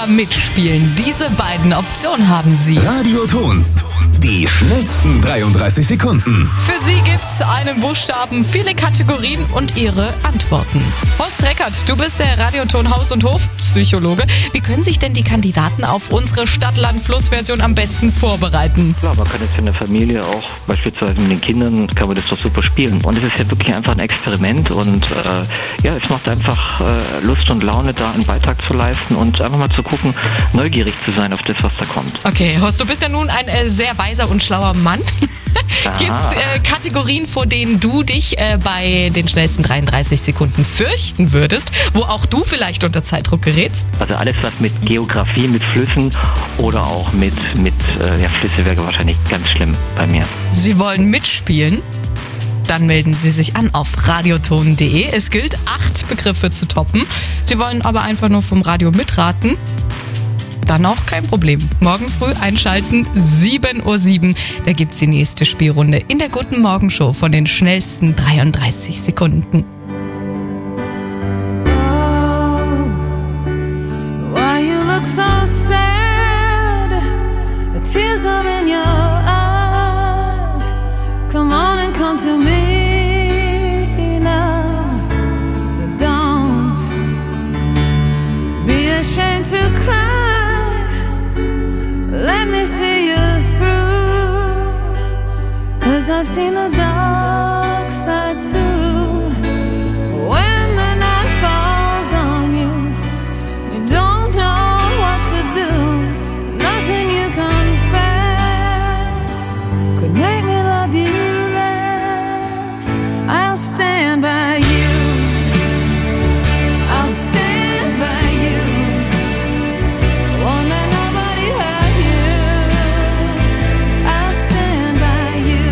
oder mitspielen. Diese beiden Optionen haben Sie. Radioton. Die schnellsten 33 Sekunden. Für Sie gibt's einen Buchstaben, viele Kategorien und Ihre Antworten. Horst Reckert, du bist der Radioton Haus- und Hofpsychologe. Wie können sich denn die Kandidaten auf unsere Stadt-Land-Fluss-Version am besten vorbereiten? Klar, man kann jetzt in der Familie auch beispielsweise mit den Kindern, kann man das doch super spielen. Und es ist ja wirklich einfach ein Experiment und es macht einfach Lust und Laune, da einen Beitrag zu leisten und einfach mal zu gucken, neugierig zu sein auf das, was da kommt. Okay, Horst, du bist ja nun ein sehr weiser und schlauer Mann. Gibt's Kategorien, vor denen du dich bei den schnellsten 33 Sekunden fürchten würdest, wo auch du vielleicht unter Zeitdruck gerätst? Also alles, was mit Geografie, mit Flüssen oder auch mit Flüsse wäre wahrscheinlich ganz schlimm bei mir. Sie wollen mitspielen? Dann melden Sie sich an auf radioton.de. Es gilt, 8 Begriffe zu toppen. Sie wollen aber einfach nur vom Radio mitraten? Dann auch kein Problem. Morgen früh einschalten, 7:07 Uhr. Da gibt's die nächste Spielrunde in der Guten Morgen Show von den schnellsten 33 Sekunden. Why you look so sad? The tears are in your eyes. Come on and come to me now. Don't be ashamed to cry. Let me see you through, 'cause I've seen the dark side too. When the night falls on you, you don't know what to do. Nothing you confess could make me love you less. I'll stand by you. I'll stand by you. Won't let nobody hurt you. I'll stand by you.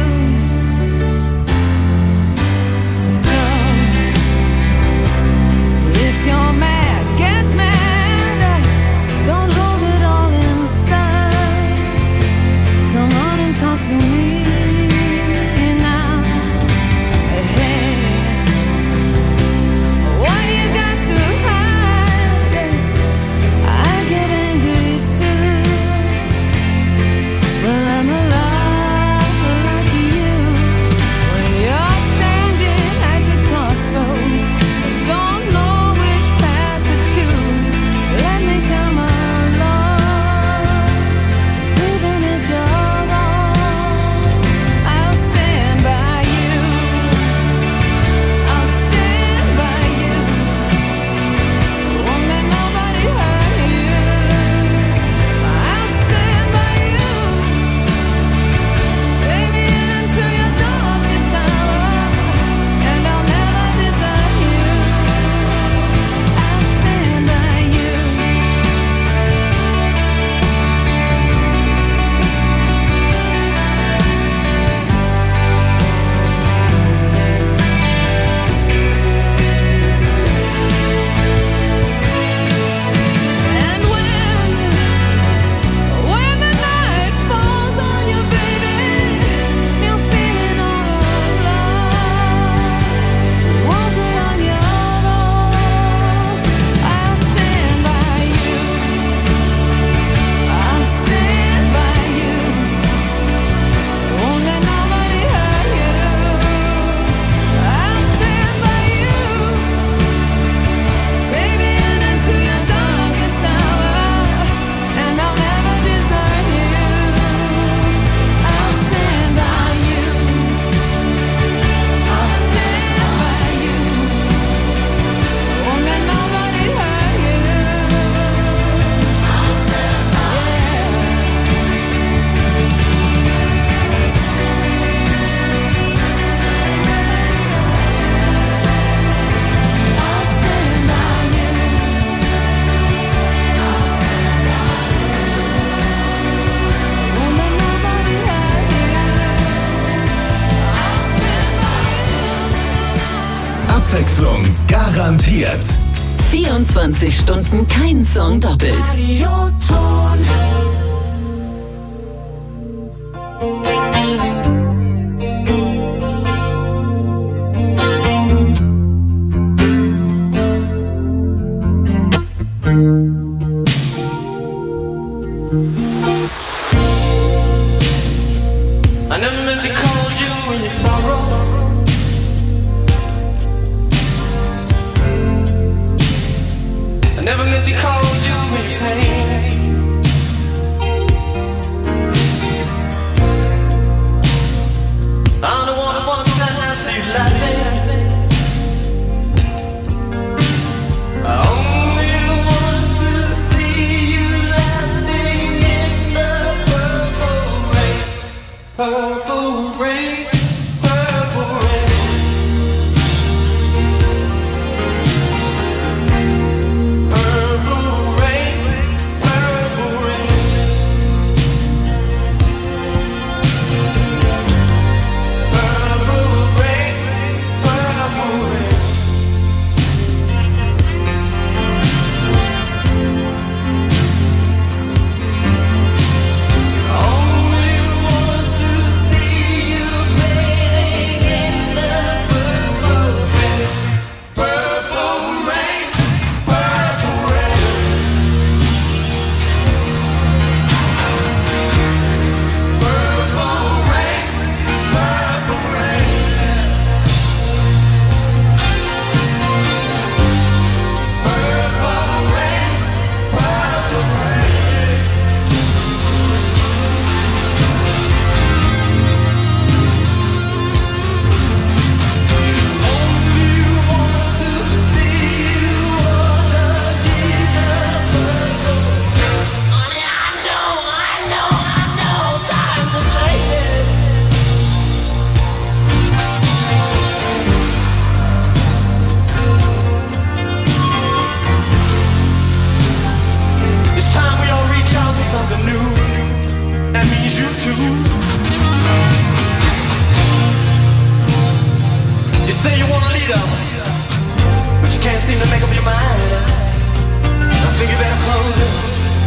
So if you're mad, get mad. Don't hold it all inside. Come on and talk to me now. Hey, what you got to hide? I get angry too. Well, I'm alive like you. When you're standing at the crossroads and don't know which path to choose, let me come along. 'Cause even if you're wrong, I'll stand by you. I'll stand by you. Won't let nobody hurt you. I'll stand by you. Take me into your darkest hour, and I'll never desert you. I'll stand by you. And when the night falls on you, baby, you're feeling all alone. Won't be on your own. I'll stand by you. I'll stand by you. Won't let nobody hurt you. I'll stand by you. Take me into your darkest hour, and I'll never desert you. I'll stand by you. I'll stand by you. Won't let nobody hurt you. I'll stand by you. I'll stand by you. I'll stand by you. Won't let nobody hurt you. I'll stand by you. Abwechslung garantiert. 24 Stunden kein Song doppelt. Radioton. I never meant to cause you any sorrow. I never meant to cause you any pain. I'm the one who wants to see you laughing. I only want to see you laughing in the purple rain. Purple rain, purple rain. Purple rain, purple rain. Purple rain, purple rain. Only want to see you bathing in the purple rain. Purple rain, purple rain. Purple rain, purple rain. Purple rain, purple rain. Only want to see you underneath the purple rain. Honey, I know, times are changing. It's time we all reach out for something new. That means you too. You say you want a leader, but you can't seem to make up your mind. I think you better close it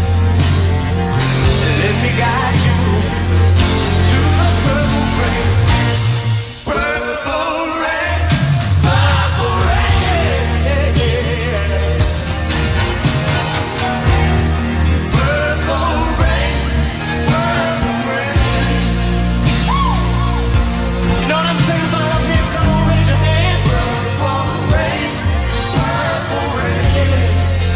and let me guide you to the purple rain. Purple rain, purple rain. Purple rain, purple rain. You know what I'm saying about up here? Come on, raise your hand. Purple rain, purple rain.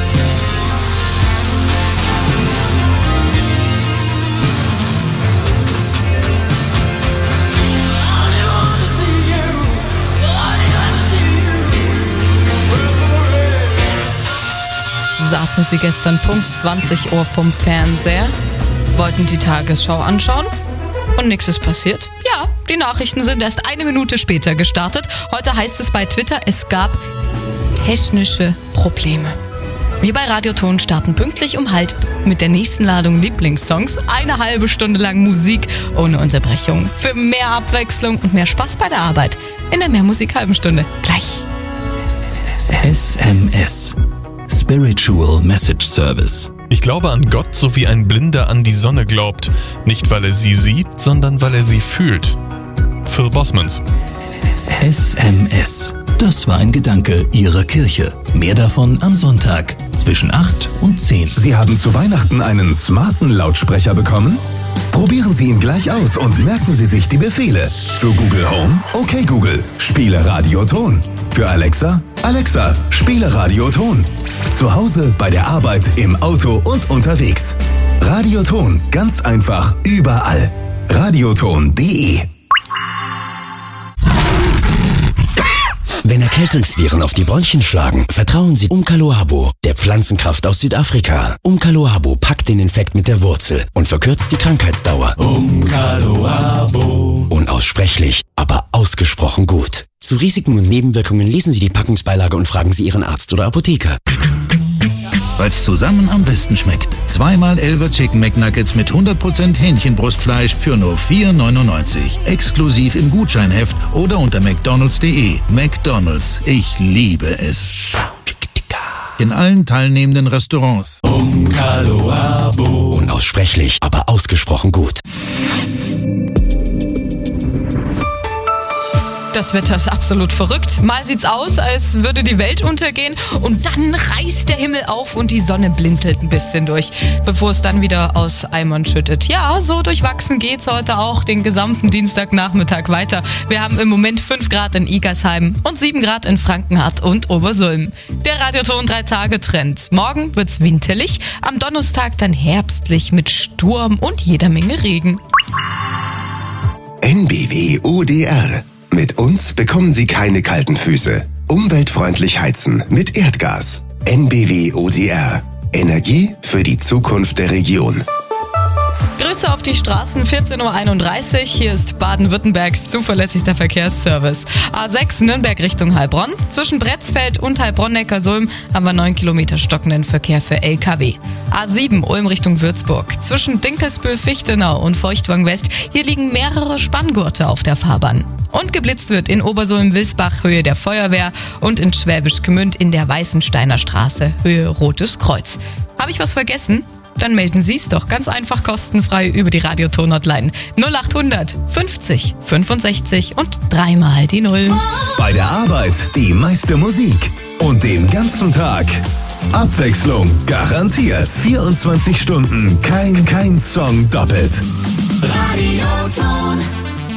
I wanna see you. I wanna see you. Purple rain. Saßen Sie gestern Punkt 20 Uhr vom Fernseher, wollten die Tagesschau anschauen und nichts ist passiert? Ja, die Nachrichten sind erst 1 Minute später gestartet. Heute heißt es bei Twitter, es gab technische Probleme. Wir bei Radioton starten pünktlich um 1:30 mit der nächsten Ladung Lieblingssongs. 1,5 Stunde lang Musik ohne Unterbrechung. Für mehr Abwechslung und mehr Spaß bei der Arbeit. In der Mehrmusik halben Stunde. Gleich. SMS. Spiritual Message Service. Ich glaube an Gott, so wie ein Blinder an die Sonne glaubt. Nicht, weil er sie sieht, sondern weil er sie fühlt. Phil Bosmans. SMS. Das war ein Gedanke Ihrer Kirche. Mehr davon am Sonntag zwischen 8 und 10. Sie haben zu Weihnachten einen smarten Lautsprecher bekommen? Probieren Sie ihn gleich aus und merken Sie sich die Befehle. Für Google Home, okay Google, spiele Radioton. Für Alexa, Alexa, spiele Radioton. Zu Hause, bei der Arbeit, im Auto und unterwegs. Radioton, ganz einfach, überall. Radioton.de. Wenn Erkältungsviren auf die Bronchien schlagen, vertrauen Sie Umkaloabo, der Pflanzenkraft aus Südafrika. Umkaloabo packt den Infekt mit der Wurzel und verkürzt die Krankheitsdauer. Umkaloabo. Unaussprechlich, aber ausgesprochen gut. Zu Risiken und Nebenwirkungen lesen Sie die Packungsbeilage und fragen Sie Ihren Arzt oder Apotheker. Weil's zusammen am besten schmeckt. 2x Elver Chicken McNuggets mit 100% Hähnchenbrustfleisch für nur $4,99. Exklusiv im Gutscheinheft oder unter mcdonalds.de. McDonalds, ich liebe es. In allen teilnehmenden Restaurants. Umkaloabo. Unaussprechlich, aber ausgesprochen gut. das Wetter ist absolut verrückt. Mal sieht's aus, als würde die Welt untergehen und dann reißt der Himmel auf und die Sonne blinzelt ein bisschen durch, bevor es dann wieder aus Eimern schüttet. Ja, so durchwachsen geht's heute auch den gesamten Dienstagnachmittag weiter. Wir haben im Moment 5 Grad in Igersheim und 7 Grad in Frankenhardt und Obersulm. Der Radioton 3-Tage-Trend. Morgen wird's winterlich, am Donnerstag dann herbstlich mit Sturm und jeder Menge Regen. NBW ODR. Mit uns bekommen Sie keine kalten Füße. Umweltfreundlich heizen mit Erdgas. NBW ODR. Energie für die Zukunft der Region. Grüße auf die Straßen, 14.31 Uhr. Hier ist Baden-Württembergs zuverlässigster Verkehrsservice. A6 Nürnberg Richtung Heilbronn. Zwischen Bretzfeld und Heilbronn-Neckarsulm haben wir 9 Kilometer stockenden Verkehr für LKW. A7 Ulm Richtung Würzburg. Zwischen Dinkelsbühl-Fichtenau und Feuchtwang West. Hier liegen mehrere Spanngurte auf der Fahrbahn. Und geblitzt wird in Obersulm-Wilsbach Höhe der Feuerwehr und in Schwäbisch Gmünd in der Weißensteiner Straße Höhe Rotes Kreuz. Habe ich was vergessen? Dann melden Sie es doch ganz einfach kostenfrei über die Radioton-Hotline 0800 50 65 und 3 mal die 0. Bei der Arbeit die meiste Musik und den ganzen Tag Abwechslung garantiert. 24 Stunden, kein Song doppelt. Radioton.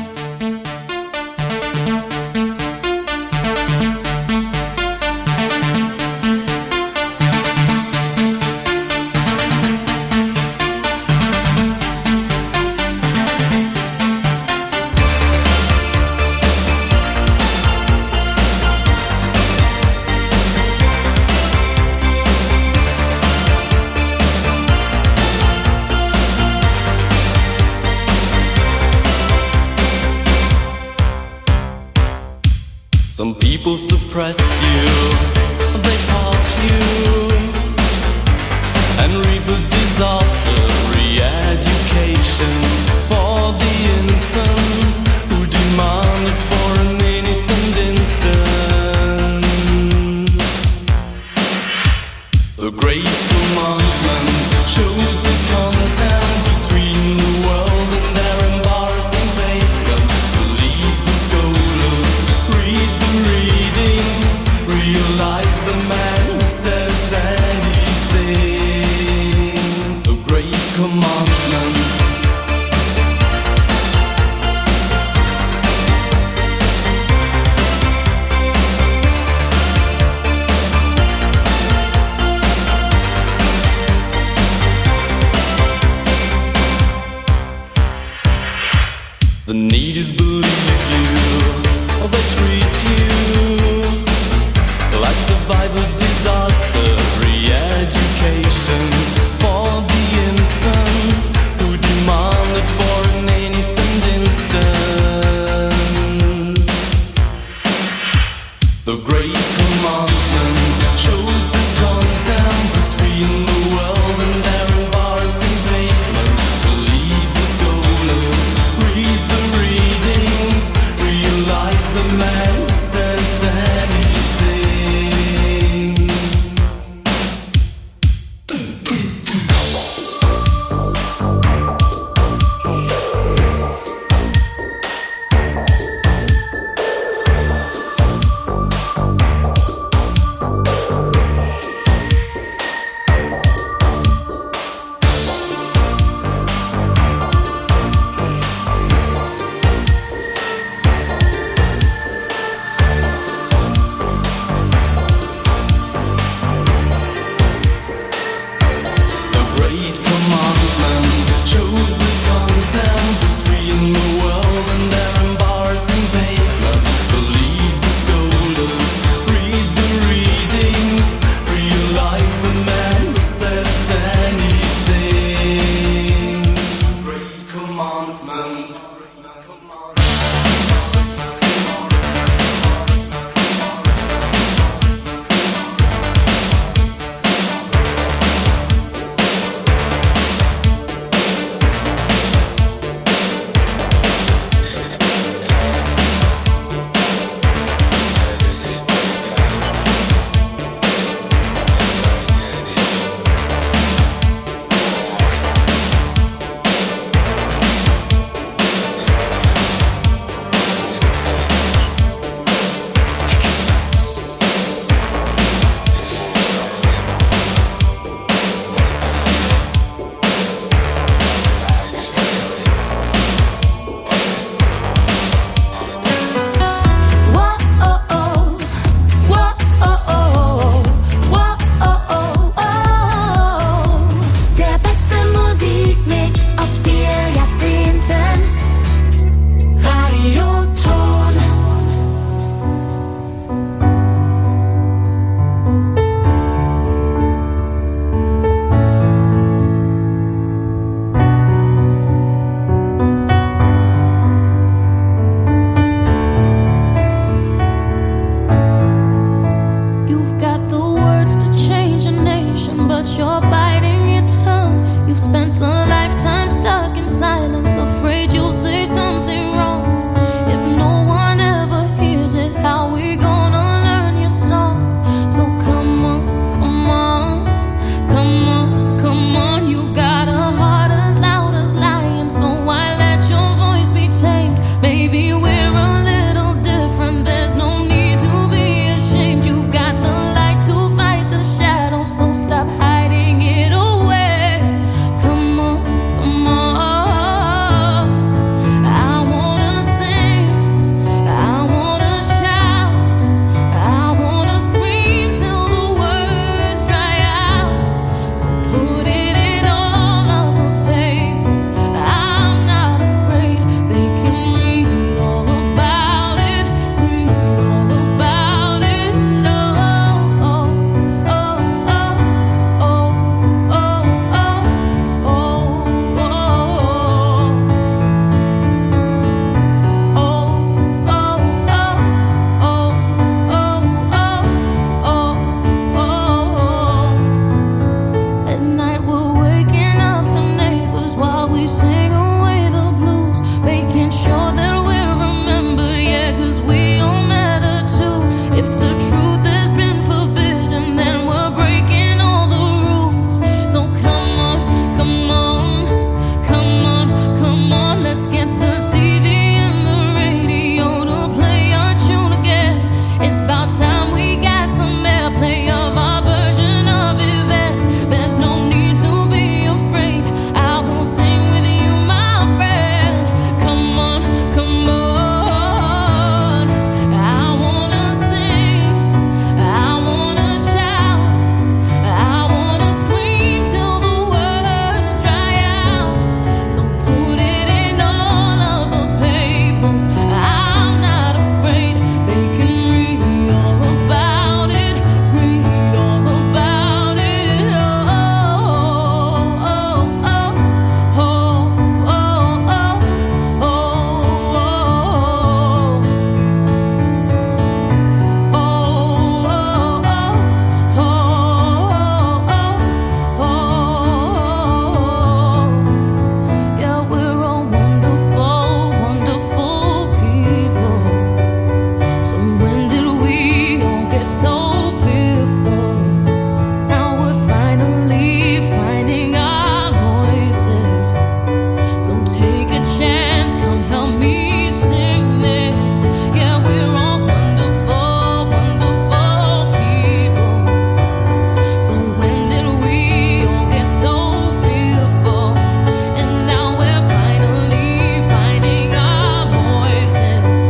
Some people suppress you, they parch you, and reap a disaster, re-education for the infants who demand it for an innocent instant. The great commandment shows the content between the world and their embarrassing pavement. Believe the scholars, read the readings, realize the man who says anything. The great commandment. The need is believe you, or they treat you